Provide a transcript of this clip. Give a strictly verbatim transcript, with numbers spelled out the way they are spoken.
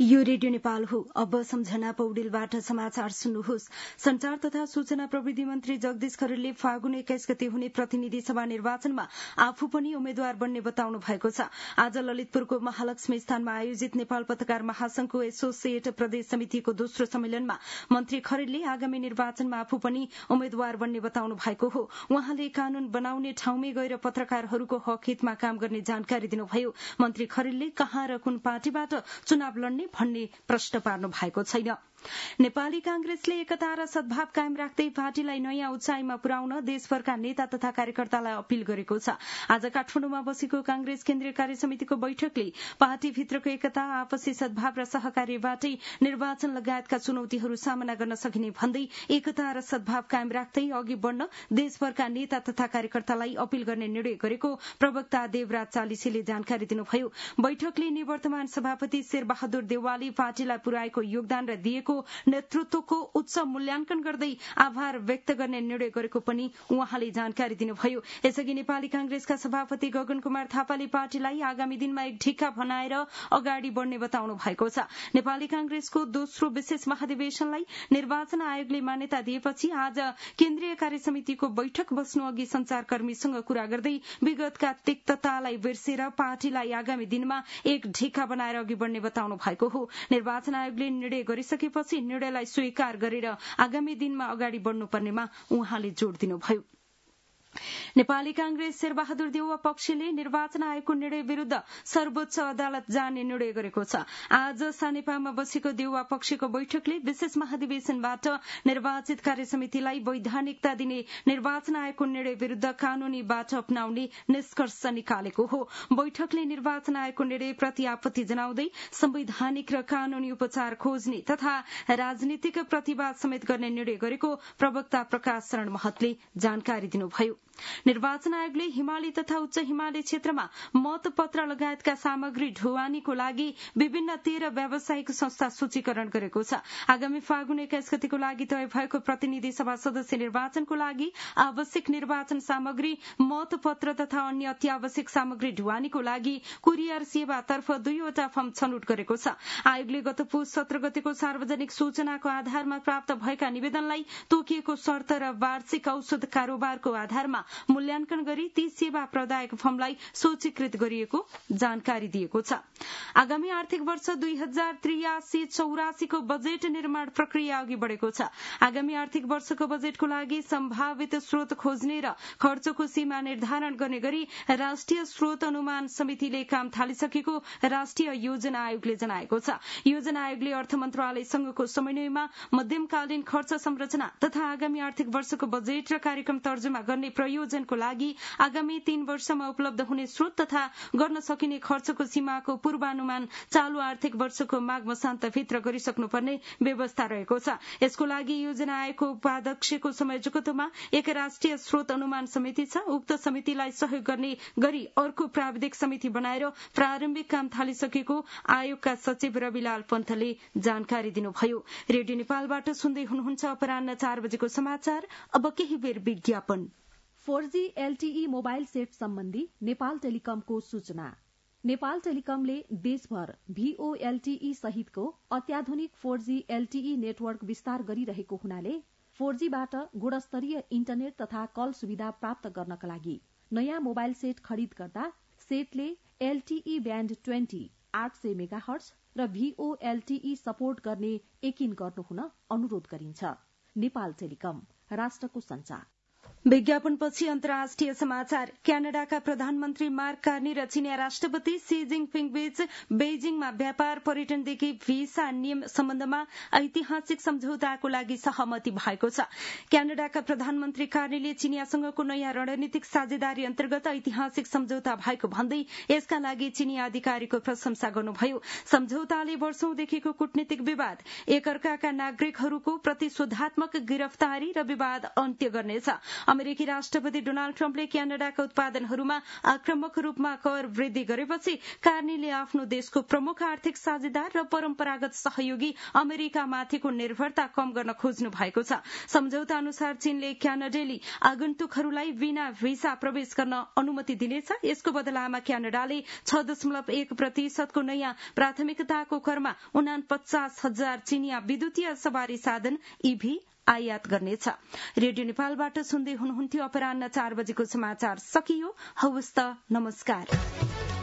यो रेडियो नेपाल हो। अब सम्झना पौडेलबाट समाचार सुन्नुहोस्। संचार तथा सूचना प्रविधि मन्त्री जगदीश खरेलले फागुन एक्काइस गते हुने प्रतिनिधि सभा निर्वाचनमा आफू पनि उम्मेद्वार बन्ने बताउनु भएको छ। आज ललितपुरको महालक्ष्मी स्थानमा आयोजित नेपाल पत्रकार महासंघको एसोसिएट प्रदेश समितिको दोस्रो सम्मेलनमा मन्त्री खरेलले आगामी निर्वाचनमा आफू पनि उम्मेद्वार बन्ने बताउनु भएको हो। उहाँले कानून बनाउने ठाउँमै गएर पत्रकारहरूको हक हितमा काम गर्ने जानकारी दिनुभयो। मन्त्री खरेलले कहाँ र कुन पार्टीबाट चुनाव लड्ने भन्ने प्रश्न पार्नु भएको छैन। नेपाली कांग्रेसले एकता र सद्भाव कायम राख्दै पार्टीलाई नयाँ उचाइमा पुर्याउन देशभरका नेता तथा कार्यकर्तालाई अपील गरेको छ। आज काठमाडौँमा बसेको कांग्रेस केन्द्रीय कार्य समितिको बैठकले पार्टीभित्रको एकता, आपसी सद्भाव र सहकार्यबाटै निर्वाचन लगायतका चुनौतीहरू सामना गर्न सकिने भन्दै एकता र सद्भाव कायम राख्दै अघि बढ़न देशभरका नेता तथा कार्यकर्तालाई अपील गर्ने निर्णय गरेको प्रवक्ता देवराज चालिसेले जानकारी दिनुभयो। बैठकले निवर्तमान सभापति शेरबहादुर देउवाले पार्टीलाई पुर्याएको योगदान र दिएको नेतृत्वको उच्च मूल्याङ्कन गर्दै आभार व्यक्त गर्ने निर्णय गरेको पनि उहाँले जानकारी दिनुभयो। यसअघि नेपाली कांग्रेसका सभापति गगन कुमार थापाले पार्टीलाई आगामी दिनमा एक ढिक्का बनाएर अगाडि बढ़ने बताउनु भएको छ। नेपाली कांग्रेसको दोस्रो विशेष महाधिवेशनलाई निर्वाचन आयोगले मान्यता दिएपछि आज केन्द्रीय कार्य समितिको बैठक बस्नु अघि संचारकर्मीसँग कुरा गर्दै विगतका तिक्ततालाई बिर्सेर पार्टीलाई आगामी दिनमा एक ढिक्का बनाएर अघि बढ़ने बताउनु भएको हो। निर्वाचन आयोगले निर्णय गरिसकेपछि निर्णयलाई स्वीकार गरेर आगामी दिनमा अगाडि बढ़नुपर्नेमा उहाँले जोड़ दिनुभयो। नेपाली कांग्रेस शेरबहादुर देउवा पक्षले निर्वाचन आयोगको निर्णय विरूद्ध सर्वोच्च अदालत जाने निर्णय गरेको छ। आज सानेपामा बसेको देउवा पक्षको बैठकले विशेष महाधिवेशनबाट निर्वाचित कार्य समितिलाई वैधानिकता दिने निर्वाचन आयोगको निर्णय विरूद्ध कानूनी बाटो अपनाउने निष्कर्ष निकालेको हो। बैठकले निर्वाचन आयोगको निर्णय प्रति आपत्ति जनाउँदै संवैधानिक र कानूनी उपचार खोज्ने तथा राजनीतिक प्रतिवाद समेत गर्ने निर्णय गरेको प्रवक्ता प्रकाश शरण महतले जानकारी दिनुभयो। निर्वाचन आयोगले हिमाली तथा उच्च हिमाली क्षेत्रमा मतपत्र लगायतका सामग्री ढुवानीको लागि विभिन्न तेह्र व्यावसायिक संस्था सूचीकरण गरेको छ। आगामी फागुन एक्काइस गतिको लागि तय भएको प्रतिनिधि सभा सदस्य निर्वाचनको लागि आवश्यक निर्वाचन सामग्री, मतपत्र तथा अन्य अत्यावश्यक सामग्री ढुवानीको लागि कुरियर सेवातर्फ दुईवटा फर्म छनौट गरेको छ। आयोगले गत पुस सत्र गतिको सार्वजनिक सूचनाको आधारमा प्राप्त भएका निवेदनलाई तोकिएको शर्त र वार्षिक औषध कारोबारको आधारमा मूल्याङ्कन गरी ती सेवा प्रदायक फर्मलाई सूचीकृत गरिएको जानकारी दिएको छ। आगामी आर्थिक वर्ष दुई हजार त्रियासी चौरासीको बजेट निर्माण प्रक्रिया अघि बढ़ेको छ। आगामी आर्थिक वर्षको बजेटको लागि सम्भावित स्रोत खोज्ने र खर्चको सीमा निर्धारण गर्ने गरी राष्ट्रिय स्रोत अनुमान समितिले काम थालिसकेको राष्ट्रिय योजना आयोगले जनाएको छ। योजना आयोगले अर्थ मन्त्रालयसँगको समन्वयमा मध्यमकालीन खर्च संरचना तथा आगामी आर्थिक वर्षको बजेट र कार्यक्रम तर्जुमा गर्ने प्रयोजनको लागि आगामी तीन वर्षमा उपलब्ध हुने स्रोत तथा गर्न सकिने खर्चको सीमाको पूर्वानुमान चालू आर्थिक वर्षको माघ मसान्तभित्र गरिसक्नुपर्ने व्यवस्था रहेको छ। यसको लागि योजना आयोगको उपाध्यक्षको संयोजकत्वमा एक राष्ट्रिय स्रोत अनुमान समिति छ। उक्त समितिलाई सहयोग गर्ने गरी अर्को प्राविधिक समिति बनाएर प्रारम्भिक काम थालिसकेको आयोगका सचिव रविलाल पन्थले जानकारी दिनुभयो। रेडियो नेपालबाट सुन्दै हुनुहुन्छ अपराह्न चार बजेको समाचार। अब केही बेर विज्ञापन। Four G LTE mobile set सम्बन्धी नेपाल टेलिकमको सूचना। नेपाल टेलिकमले देशभर भीओएलटीई सहितको अत्याधुनिक फोर जी एलटीई नेटवर्क विस्तार गरिरहेको हुनाले फोर जी बाट गुणस्तरीय इन्टरनेट तथा कल सुविधा प्राप्त गर्नका लागि नयाँ मोबाइल सेट खरिद गर्दा सेटले एलटीई ब्याण्ड ट्वेन्टी आठ सय मेगाहर्ज र भीओएलटीई सपोर्ट गर्ने यकिन गर्नुहुन अनुरोध गरिन्छ। नेपाल टेलिकम, राष्ट्रको संचार। विज्ञापनपछि अन्तर्राष्ट्रिय समाचार। क्यानाडाका प्रधानमन्त्री मार्क कार्नी र चीनिया राष्ट्रपति सी जिङपिङ बीच बेजिङमा व्यापार पर्यटनदेखि भिसा नियम सम्बन्धमा ऐतिहासिक सम्झौताको लागि सहमति भएको छ। क्यानाडाका प्रधानमन्त्री कार्नीले चीनियासँगको नयाँ रणनीतिक साझेदारी अन्तर्गत ऐतिहासिक सम्झौता भएको भन्दै यसका लागि चीनिया अधिकारीको प्रशंसा गर्नुभयो। सम्झौताले वर्षौंदेखिको कूटनीतिक विवाद, एकअर्काका नागरिकहरूको प्रतिशोधात्मक गिरफ्तारी र विवाद अन्त्य गर्नेछ। अमेरिकी राष्ट्रपति डोनाल्ड ट्रम्पले क्यानाडाका उत्पादनहरूमा आक्रामक रूपमा कर वृद्धि गरेपछि कार्नीले आफ्नो देशको प्रमुख आर्थिक साझेदार र परम्परागत सहयोगी अमेरिकामाथिको निर्भरता कम गर्न खोज्नु भएको छ। सम्झौता अनुसार चीनले क्यानाडेली आगन्तुकहरूलाई बिना भिसा प्रवेश गर्न अनुमति दिनेछ। यसको बदलामा क्यानाडाले छ दशमलव एक प्रतिशतको नयाँ प्राथमिकताको करमा उना पचास हजार चिनिया विद्युतीय सवारी साधन ईभी आयात गर्नेछ। रेडियो नेपालबाट सुन्दै हुनुहुन्थ्यो। अपराह्न चार बजेको समाचार सकियो। हवस् त, नमस्कार।